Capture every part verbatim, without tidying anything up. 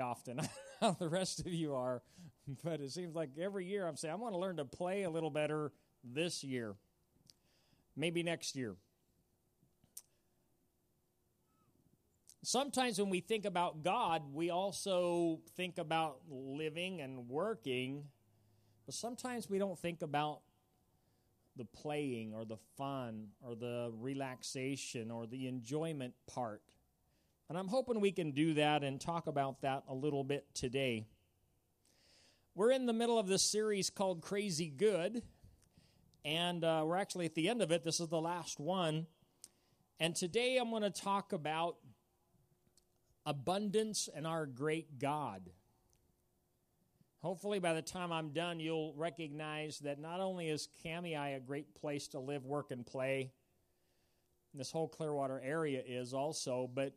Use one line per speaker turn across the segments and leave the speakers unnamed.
often. I don't know how the rest of you are, but it seems like every year I'm saying, I want to learn to play a little better this year, maybe next year. Sometimes when we think about God, we also think about living and working, but sometimes we don't think about the playing or the fun or the relaxation or the enjoyment part. And I'm hoping we can do that and talk about that a little bit today. We're in the middle of this series called Crazy Good, and uh, we're actually at the end of it. This is the last one. And today I'm going to talk about abundance and our great God. Hopefully by the time I'm done, you'll recognize that not only is Cami a great place to live, work, and play, this whole Clearwater area is also, but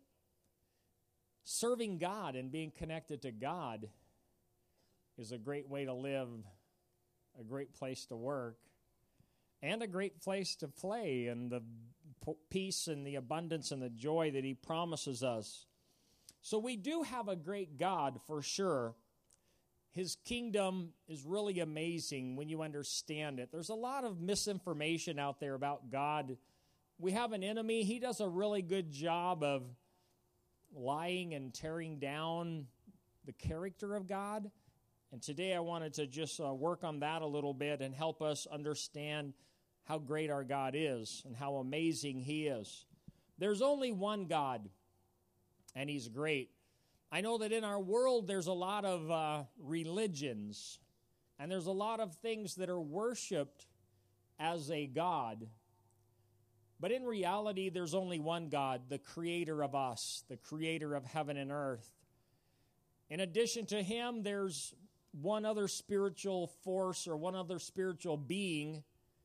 serving God and being connected to God is a great way to live, a great place to work, and a great place to play, and the peace and the abundance and the joy that He promises us. So we do have a great God for sure. His kingdom is really amazing when you understand it. There's a lot of misinformation out there about God. We have an enemy. He does a really good job of lying and tearing down the character of God. And today I wanted to just uh, work on that a little bit and help us understand how great our God is and how amazing He is. There's only one God, and He's great. I know that in our world there's a lot of uh, religions, and there's a lot of things that are worshipped as a God. But in reality, there's only one God, the creator of us, the creator of heaven and earth. In addition to Him, there's one other spiritual force or one other spiritual being,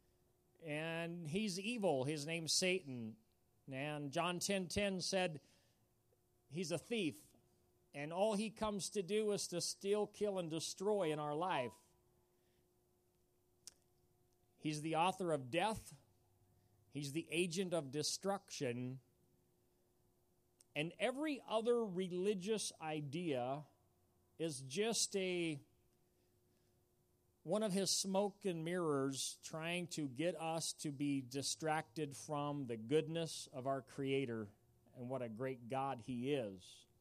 and he's evil. His name's Satan. And John ten ten said he's a thief, and all he comes to do is to steal, kill, and destroy in our life. He's the author of death. He's the agent of destruction. And every other religious idea is just a one of his smoke and mirrors trying to get us to be distracted from the goodness of our Creator and what a great God He is.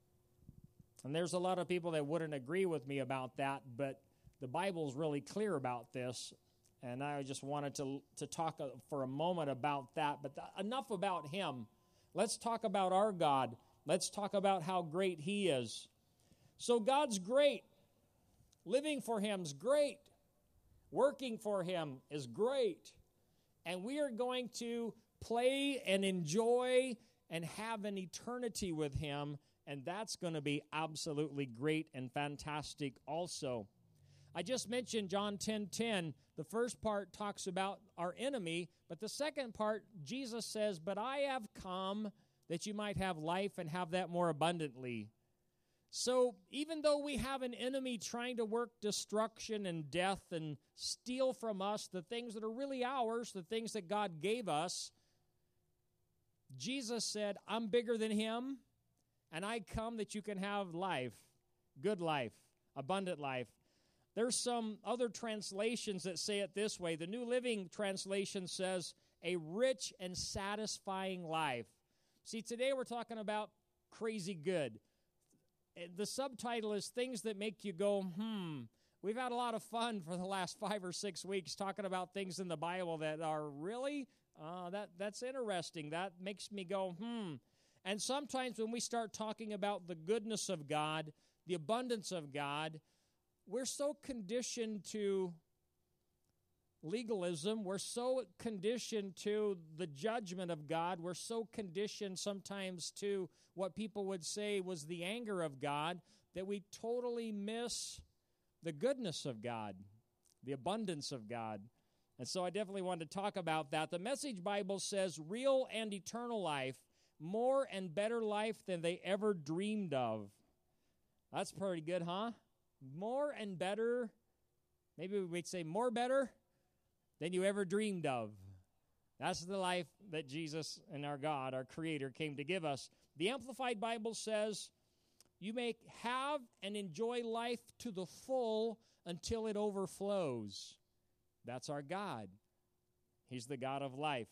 And there's a lot of people that wouldn't agree with me about that, but the Bible's really clear about this, and I just wanted to, to talk for a moment about that. But th- enough about Him. Let's talk about our God. Let's talk about how great He is. So God's great. Living for Him's great. Working for Him is great. And we are going to play and enjoy and have an eternity with Him, and that's going to be absolutely great and fantastic also. I just mentioned John ten ten. The first part talks about our enemy, but the second part, Jesus says, "But I have come that you might have life and have that more abundantly." So even though we have an enemy trying to work destruction and death and steal from us the things that are really ours, the things that God gave us, Jesus said, "I'm bigger than him, and I come that you can have life, good life, abundant life." There's some other translations that say it this way. The New Living Translation says, "a rich and satisfying life." See, today we're talking about crazy good. The subtitle is things that make you go, hmm. We've had a lot of fun for the last five or six weeks talking about things in the Bible that are really, uh, that that's interesting. That makes me go, hmm. And sometimes when we start talking about the goodness of God, the abundance of God, we're so conditioned to legalism. We're so conditioned to the judgment of God. We're so conditioned sometimes to what people would say was the anger of God that we totally miss the goodness of God, the abundance of God. And so I definitely wanted to talk about that. The Message Bible says real and eternal life, more and better life than they ever dreamed of. That's pretty good, huh? More and better, maybe we'd say more better than you ever dreamed of. That's the life that Jesus and our God, our Creator, came to give us. The Amplified Bible says, you may have and enjoy life to the full until it overflows. That's our God. He's the God of life.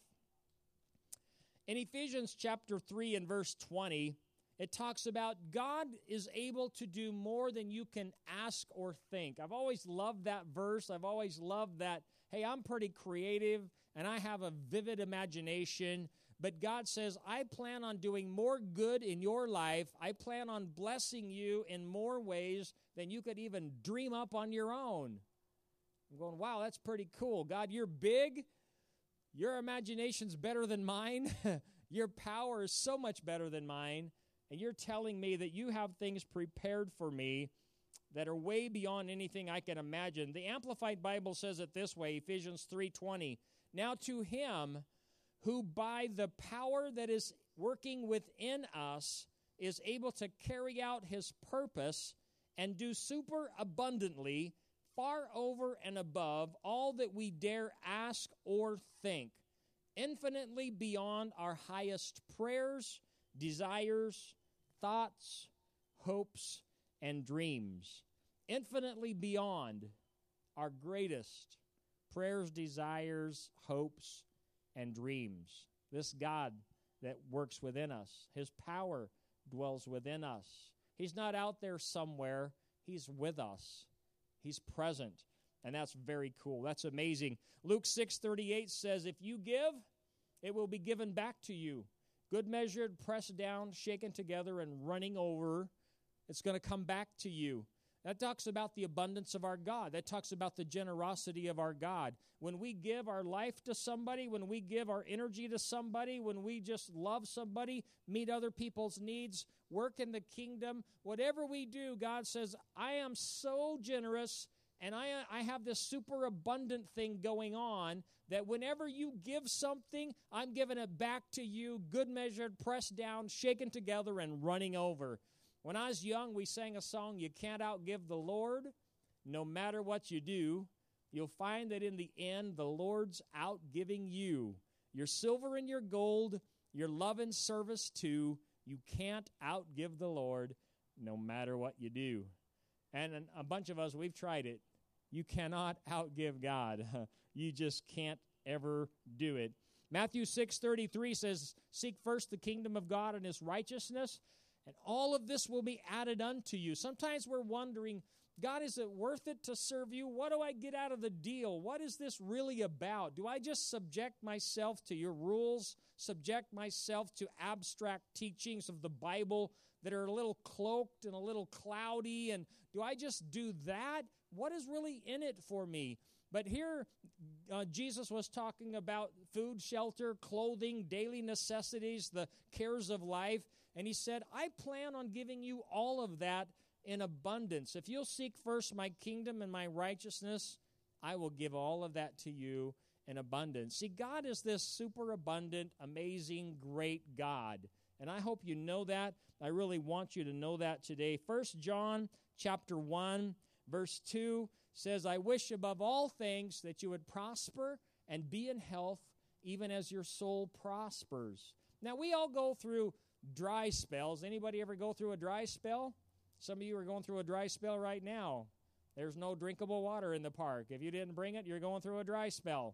In Ephesians chapter three and verse twenty, it talks about God is able to do more than you can ask or think. I've always loved that verse. I've always loved that, hey, I'm pretty creative and I have a vivid imagination. But God says, I plan on doing more good in your life. I plan on blessing you in more ways than you could even dream up on your own. I'm going, wow, that's pretty cool. God, you're big. Your imagination's better than mine. Your power is so much better than mine. And you're telling me that you have things prepared for me that are way beyond anything I can imagine. The Amplified Bible says it this way, Ephesians three twenty. Now to him who by the power that is working within us is able to carry out his purpose and do super abundantly, far over and above all that we dare ask or think, infinitely beyond our highest prayers, desires, thoughts, hopes, and dreams. Infinitely beyond our greatest prayers, desires, hopes, and dreams. This God that works within us, his power dwells within us. He's not out there somewhere. He's with us. He's present. And that's very cool. That's amazing. Luke six thirty-eight says, if you give, it will be given back to you. Good measured, pressed down, shaken together, and running over. It's going to come back to you. That talks about the abundance of our God. That talks about the generosity of our God. When we give our life to somebody, when we give our energy to somebody, when we just love somebody, meet other people's needs, work in the kingdom, whatever we do, God says, I am so generous and I, I have this super abundant thing going on that whenever you give something, I'm giving it back to you, good measured, pressed down, shaken together, and running over. When I was young, we sang a song, You Can't Outgive the Lord. No matter what you do, you'll find that in the end, the Lord's outgiving you. Your silver and your gold, your love and service too. You can't outgive the Lord no matter what you do. And a bunch of us, we've tried it. You cannot outgive God. You just can't ever do it. Matthew six thirty-three says, seek first the kingdom of God and his righteousness, and all of this will be added unto you. Sometimes we're wondering, God, is it worth it to serve you? What do I get out of the deal? What is this really about? Do I just subject myself to your rules, subject myself to abstract teachings of the Bible that are a little cloaked and a little cloudy? And do I just do that? What is really in it for me? But here, uh, Jesus was talking about food, shelter, clothing, daily necessities, the cares of life. And he said, I plan on giving you all of that in abundance. If you'll seek first my kingdom and my righteousness, I will give all of that to you in abundance. See, God is this super abundant, amazing, great God. And I hope you know that. I really want you to know that today. First John chapter one, verse two says, I wish above all things that you would prosper and be in health, even as your soul prospers. Now, we all go through dry spells. Anybody ever go through a dry spell? Some of you are going through a dry spell right now. There's no drinkable water in the park. If you didn't bring it, you're going through a dry spell.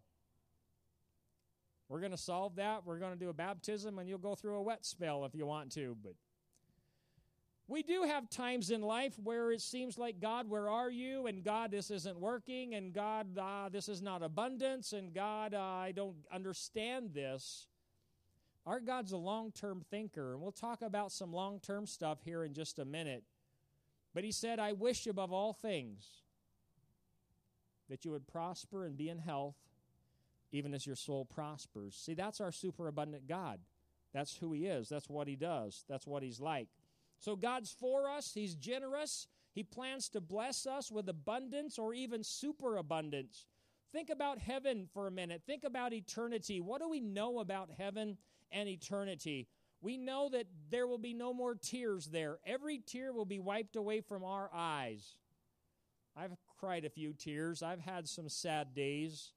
We're going to solve that. We're going to do a baptism, and you'll go through a wet spell if you want to. But we do have times in life where it seems like, God, where are you? And God, this isn't working. And God, uh, this is not abundance. And God, uh, I don't understand this. Our God's a long-term thinker, and we'll talk about some long-term stuff here in just a minute. But he said, I wish above all things that you would prosper and be in health, even as your soul prospers. See, that's our superabundant God. That's who he is. That's what he does. That's what he's like. So God's for us. He's generous. He plans to bless us with abundance or even superabundance. Think about heaven for a minute. Think about eternity. What do we know about heaven and eternity? We know that there will be no more tears there. Every tear will be wiped away from our eyes. I've cried a few tears. I've had some sad days.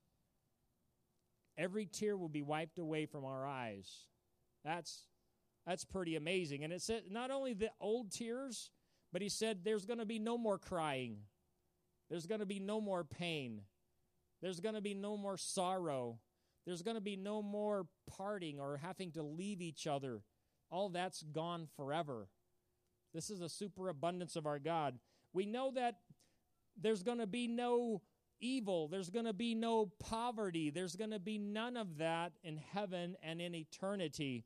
Every tear will be wiped away from our eyes. That's that's pretty amazing. And it's not only the old tears, But he said there's going to be no more crying. There's going to be no more pain. There's going to be no more sorrow. There's going to be no more parting or having to leave each other. All that's gone forever. This is a superabundance of our God. We know that there's going to be no evil. There's going to be no poverty. There's going to be none of that in heaven and in eternity.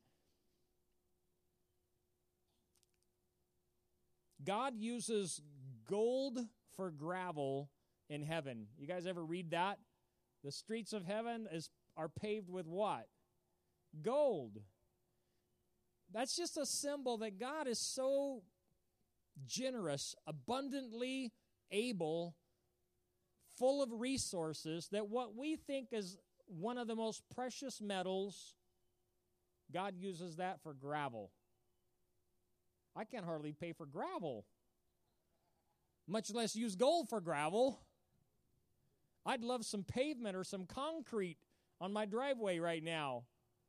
God uses gold for gravel in heaven. You guys ever read that? The streets of heaven is are paved with what? Gold. That's just a symbol that God is so generous, abundantly able, full of resources, that what we think is one of the most precious metals, God uses that for gravel. I can't hardly pay for gravel, much less use gold for gravel. I'd love some pavement or some concrete on my driveway right now.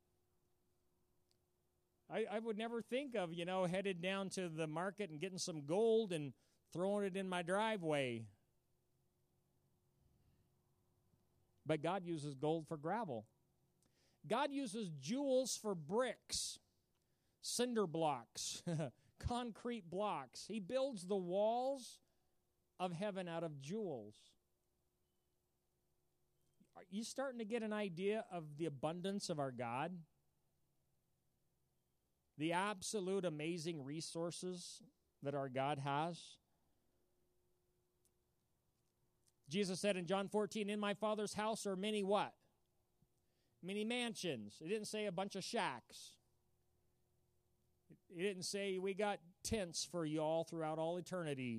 I, I would never think of, you know, headed down to the market and getting some gold and throwing it in my driveway. But God uses gold for gravel. God uses jewels for bricks, cinder blocks, concrete blocks. He builds the walls of heaven out of jewels. Are you starting to get an idea of the abundance of our God? The absolute amazing resources that our God has? Jesus said in John fourteen, in my Father's house are many what? Many mansions. It didn't say a bunch of shacks. It didn't say we got tents for you all throughout all eternity.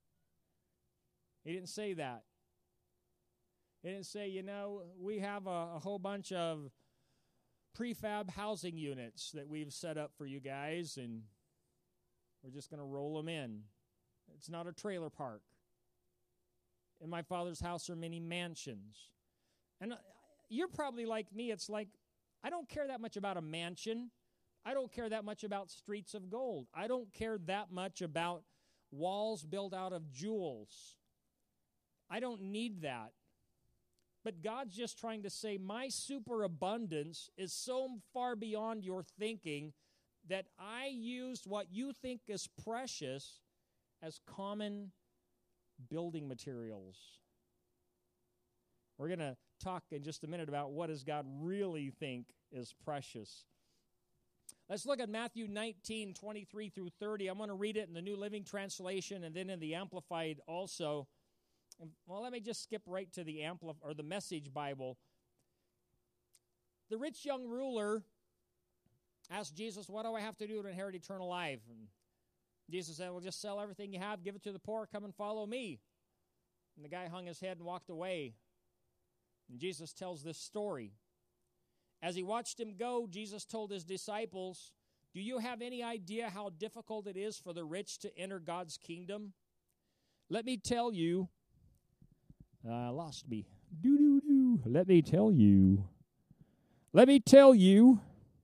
He didn't say that. It didn't say, you know, we have a, a whole bunch of prefab housing units that we've set up for you guys, and we're just going to roll them in. It's not a trailer park. In my Father's house are many mansions. And you're probably like me. It's like, I don't care that much about a mansion. I don't care that much about streets of gold. I don't care that much about walls built out of jewels. I don't need that. But God's just trying to say, my superabundance is so far beyond your thinking that I used what you think is precious as common building materials. We're going to talk in just a minute about what does God really think is precious. Let's look at Matthew nineteen, twenty-three through thirty. I'm going to read it in the New Living Translation and then in the Amplified also. Well, let me just skip right to the Amplif- or the Message Bible. The rich young ruler asked Jesus, what do I have to do to inherit eternal life? And Jesus said, well, just sell everything you have, give it to the poor, come and follow me. And the guy hung his head and walked away. And Jesus tells this story. As he watched him go, Jesus told his disciples, do you have any idea how difficult it is for the rich to enter God's kingdom? Let me tell you, uh, lost me. Do do do. Let me tell you. Let me tell you.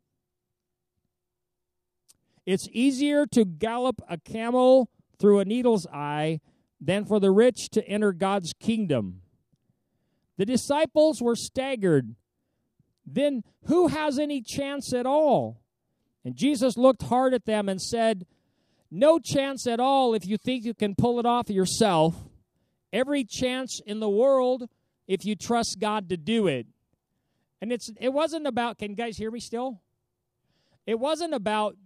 It's easier to gallop a camel through a needle's eye than for the rich to enter God's kingdom. The disciples were staggered. Then who has any chance at all? And Jesus looked hard at them and said, no chance at all if you think you can pull it off yourself. Every chance in the world if you trust God to do it. And it's it wasn't about, can you guys hear me still? It wasn't about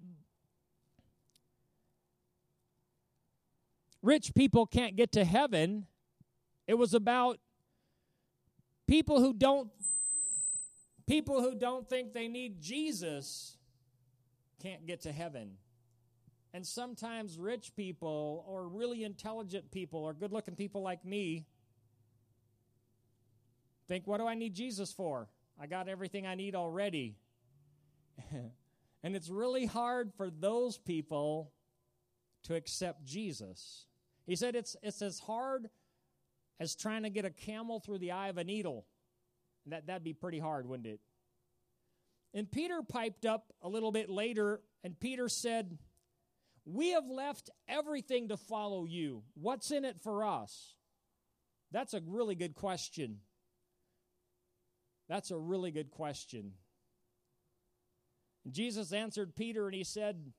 rich people can't get to heaven. It was about people who don't people who don't think they need Jesus can't get to heaven. And sometimes rich people or really intelligent people or good-looking people like me think, what do I need Jesus for? I got everything I need already. And it's really hard for those people to accept Jesus. He said it's it's as hard as trying to get a camel through the eye of a needle. That, that'd be pretty hard, wouldn't it? And Peter piped up a little bit later, and Peter said, We have left everything to follow you. What's in it for us? That's a really good question. That's a really good question. Jesus answered Peter and he said,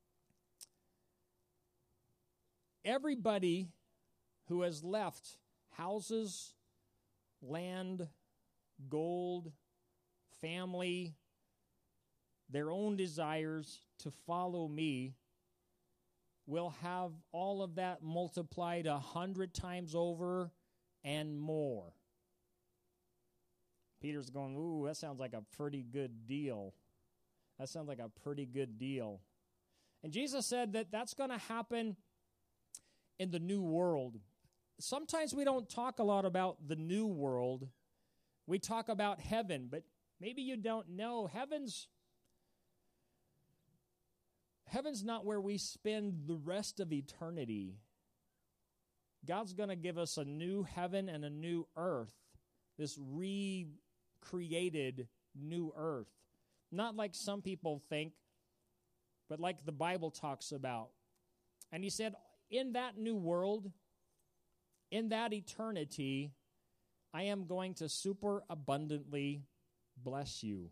everybody who has left houses, land, gold, family, their own desires to follow me will have all of that multiplied a hundred times over and more. Peter's going, ooh, that sounds like a pretty good deal. That sounds like a pretty good deal. And Jesus said that that's going to happen in the new world. Sometimes we don't talk a lot about the new world. We talk about heaven, but maybe you don't know. Heaven's Heaven's not where we spend the rest of eternity. God's going to give us a new heaven and a new earth, this recreated new earth. Not like some people think, but like the Bible talks about. And he said, in that new world, in that eternity, I am going to super abundantly bless you.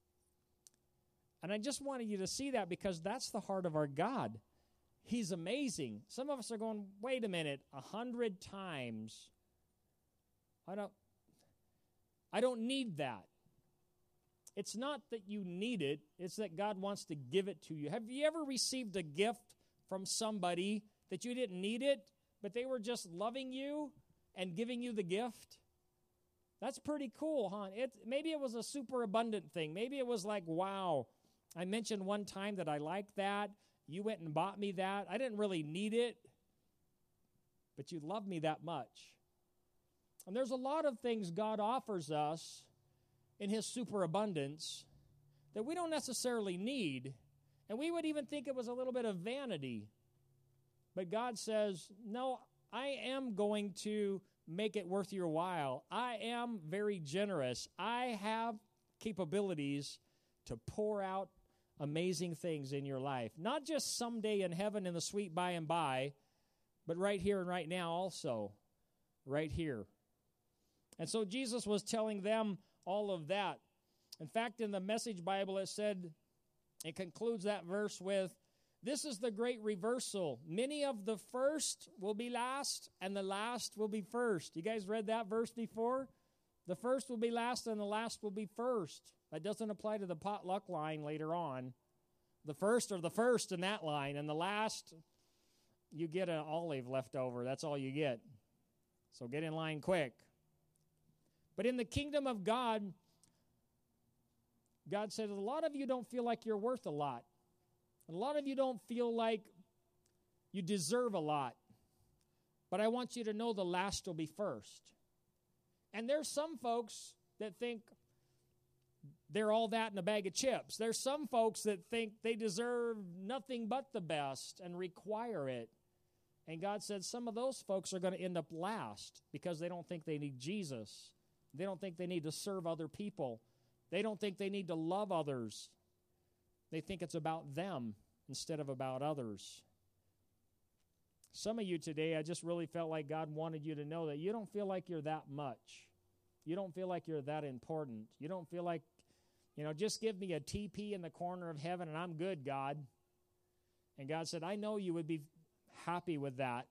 And I just wanted you to see that because that's the heart of our God. He's amazing. Some of us are going, wait a minute, a hundred times. I don't, I don't need that. It's not that you need it. It's that God wants to give it to you. Have you ever received a gift from somebody that you didn't need it, but they were just loving you and giving you the gift? That's pretty cool, huh? It, maybe it was a super abundant thing. Maybe it was like, wow, I mentioned one time that I liked that. You went and bought me that. I didn't really need it, but you love me that much. And there's a lot of things God offers us in his superabundance that we don't necessarily need, and we would even think it was a little bit of vanity. But God says, no, I am going to make it worth your while. I am very generous. I have capabilities to pour out amazing things in your life. Not just someday in heaven in the sweet by and by, but right here and right now also. Right here. And so Jesus was telling them all of that. In fact, in the Message Bible, it said, it concludes that verse with, this is the great reversal. Many of the first will be last, and the last will be first. You guys read that verse before? The first will be last, and the last will be first. That doesn't apply to the potluck line later on. The first are the first in that line, and the last, you get an olive left over. That's all you get. So get in line quick. But in the kingdom of God, God said, a lot of you don't feel like you're worth a lot. A lot of you don't feel like you deserve a lot. But I want you to know the last will be first. And there's some folks that think they're all that in a bag of chips. There's some folks that think they deserve nothing but the best and require it. And God said some of those folks are going to end up last because they don't think they need Jesus. They don't think they need to serve other people. They don't think they need to love others. They think it's about them instead of about others. Some of you today, I just really felt like God wanted you to know that you don't feel like you're that much. You don't feel like you're that important. You don't feel like, you know, just give me a teepee in the corner of heaven and I'm good, God. And God said, I know you would be happy with that,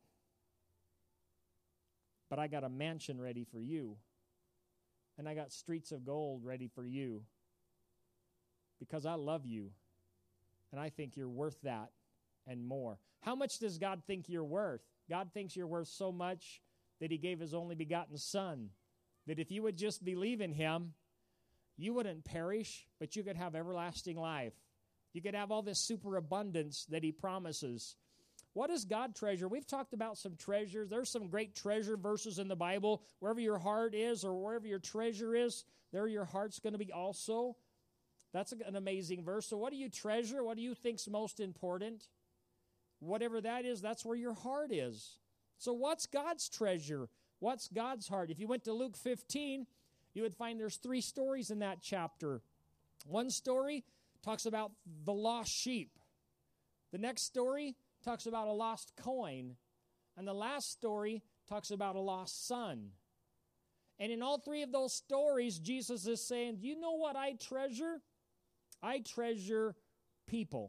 but I got a mansion ready for you. And I got streets of gold ready for you because I love you and I think you're worth that and more. How much does God think you're worth? God thinks you're worth so much that he gave his only begotten Son, that if you would just believe in him, you wouldn't perish, but you could have everlasting life. You could have all this superabundance that he promises. What does God treasure? We've talked about some treasures. There's some great treasure verses in the Bible. Wherever your heart is or wherever your treasure is, there your heart's going to be also. That's an amazing verse. So what do you treasure? What do you think's most important? Whatever that is, that's where your heart is. So what's God's treasure? What's God's heart? If you went to Luke fifteen, you would find there's three stories in that chapter. One story talks about the lost sheep. The next story talks about a lost coin. And the last story talks about a lost son. And in all three of those stories, Jesus is saying, do you know what I treasure? I treasure people.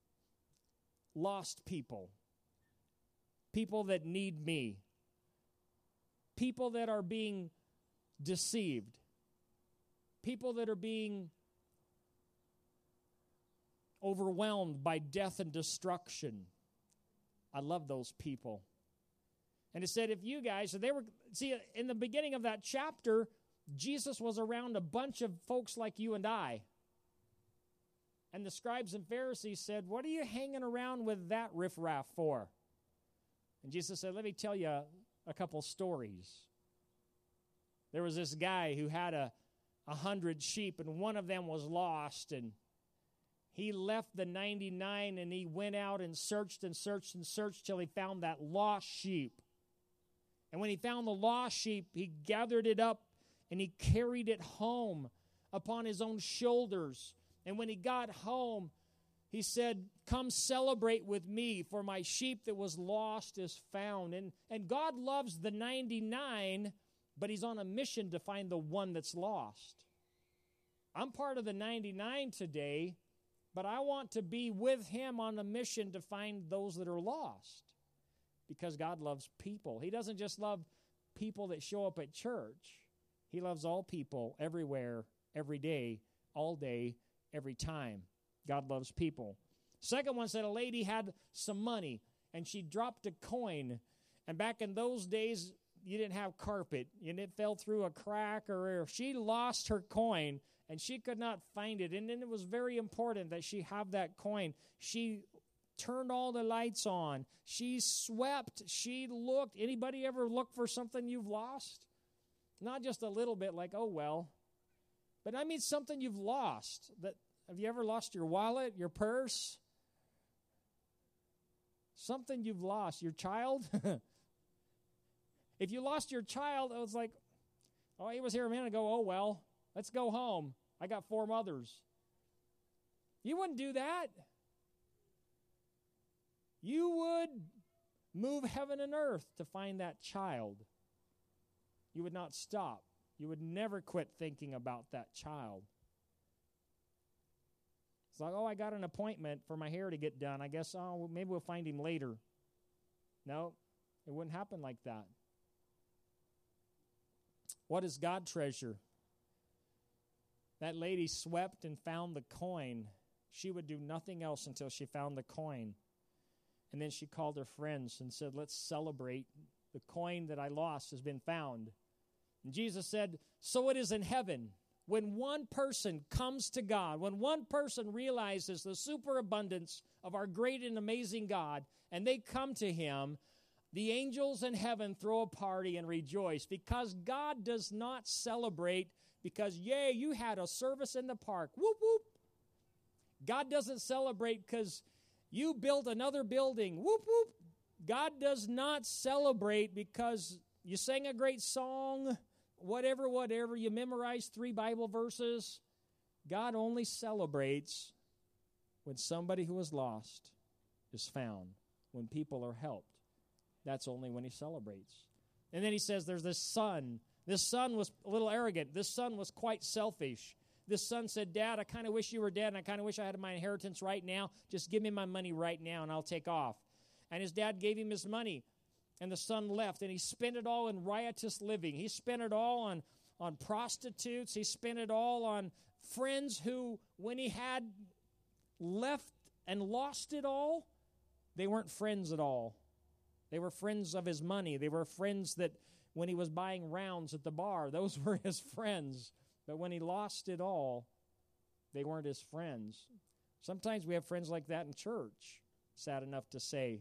Lost people. People that need me. People that are being deceived. People that are being overwhelmed by death and destruction. I love those people. And it said, if you guys, so they were, see, in the beginning of that chapter, Jesus was around a bunch of folks like you and I. And the scribes and Pharisees said, what are you hanging around with that riffraff for? And Jesus said, let me tell you a, a couple stories. There was this guy who had a, a hundred sheep, and one of them was lost, and he left the ninety-nine, and he went out and searched and searched and searched till he found that lost sheep. And when he found the lost sheep, he gathered it up, and he carried it home upon his own shoulders. And when he got home, he said, come celebrate with me, for my sheep that was lost is found. And, and God loves the ninety-nine, but he's on a mission to find the one that's lost. I'm part of the ninety-nine today, but I want to be with him on a mission to find those that are lost, because God loves people. He doesn't just love people that show up at church. He loves all people, everywhere, every day, all day, every time. God loves people. Second one said a lady had some money, and she dropped a coin. And back in those days, you didn't have carpet, and it fell through a crack, or she lost her coin, and she could not find it. And then it was very important that she have that coin. She turned all the lights on. She swept. She looked. Anybody ever look for something you've lost? Not just a little bit like, oh, well. But I mean something you've lost. That, have you ever lost your wallet, your purse? Something you've lost. Your child? If you lost your child, it was like, oh, he was here a minute ago. Oh, well, let's go home. I got four mothers. You wouldn't do that. You would move heaven and earth to find that child. You would not stop. You would never quit thinking about that child. It's like, oh, I got an appointment for my hair to get done. I guess, oh, maybe we'll find him later. No, it wouldn't happen like that. What does God treasure? That lady swept and found the coin. She would do nothing else until she found the coin. And then she called her friends and said, let's celebrate. The coin that I lost has been found. And Jesus said, so it is in heaven. When one person comes to God, when one person realizes the superabundance of our great and amazing God, and they come to him, the angels in heaven throw a party and rejoice, because God does not celebrate because, yay, you had a service in the park. Whoop, whoop. God doesn't celebrate because you built another building. Whoop, whoop. God does not celebrate because you sang a great song, whatever, whatever. You memorized three Bible verses. God only celebrates when somebody who is lost is found, when people are helped. That's only when he celebrates. And then he says there's this son. This son was a little arrogant. This son was quite selfish. This son said, Dad, I kind of wish you were dead, and I kind of wish I had my inheritance right now. Just give me my money right now, and I'll take off. And his dad gave him his money, and the son left, and he spent it all in riotous living. He spent it all on, on prostitutes. He spent it all on friends who, when he had left and lost it all, they weren't friends at all. They were friends of his money. They were friends that when he was buying rounds at the bar, those were his friends. But when he lost it all, they weren't his friends. Sometimes we have friends like that in church, sad enough to say.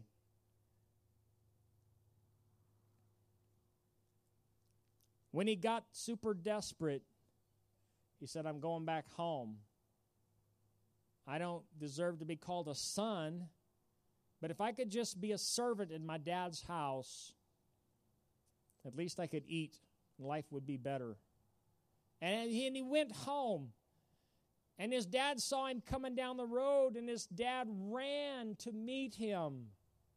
When he got super desperate, he said, I'm going back home. I don't deserve to be called a son, but if I could just be a servant in my dad's house, at least I could eat, and life would be better. And he, and he went home, and his dad saw him coming down the road, and his dad ran to meet him.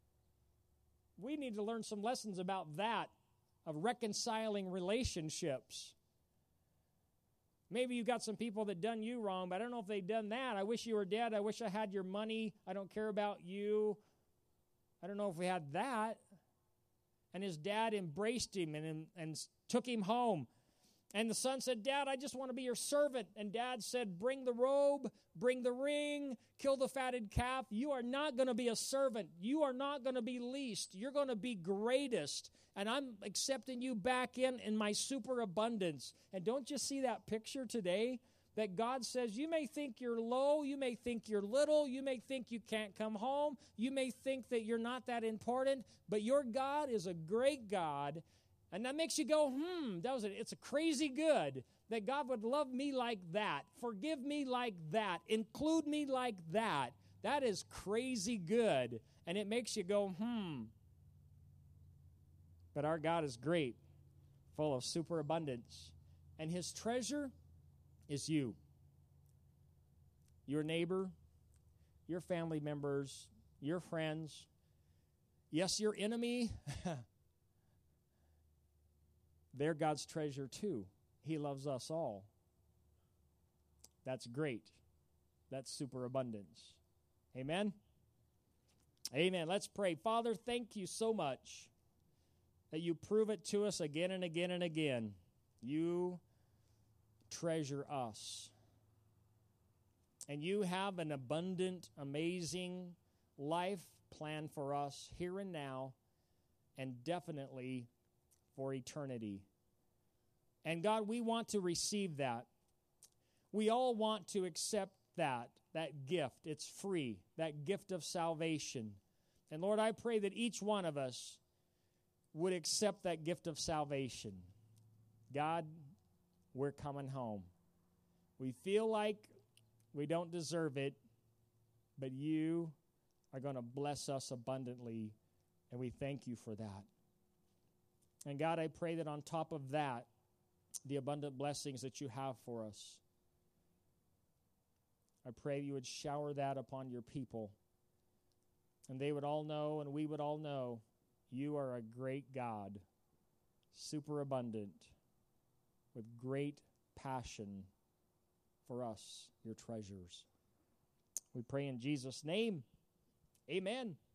we need to learn some lessons about that, of reconciling relationships. Maybe you've got some people that done you wrong, but I don't know if they've done that. I wish you were dead. I wish I had your money. I don't care about you. I don't know if we had that. And his dad embraced him and, and took him home. And the son said, Dad, I just want to be your servant. And Dad said, bring the robe, bring the ring, kill the fatted calf. You are not going to be a servant. You are not going to be least. You're going to be greatest. And I'm accepting you back in in my superabundance. And don't you see that picture today? That God says, you may think you're low, you may think you're little, you may think you can't come home, you may think that you're not that important, but your God is a great God. And that makes you go, hmm, that was a, it's a crazy good that God would love me like that, forgive me like that, include me like that. That is crazy good. And it makes you go, hmm. But our God is great, full of superabundance. And his treasure is you. Your neighbor, your family members, your friends. Yes, your enemy. They're God's treasure too. He loves us all. That's great. That's superabundance. Amen? Amen. Let's pray. Father, thank you so much that you prove it to us again and again and again. You treasure us. And you have an abundant, amazing life plan for us here and now, and definitely for eternity. And God, we want to receive that. We all want to accept that, that gift. It's free, that gift of salvation. And Lord, I pray that each one of us would accept that gift of salvation. God, we're coming home. We feel like we don't deserve it, but you are going to bless us abundantly, and we thank you for that. And God, I pray that on top of that, the abundant blessings that you have for us, I pray you would shower that upon your people, and they would all know, and we would all know, you are a great God, superabundant, with great passion for us, your treasures. We pray in Jesus' name. Amen.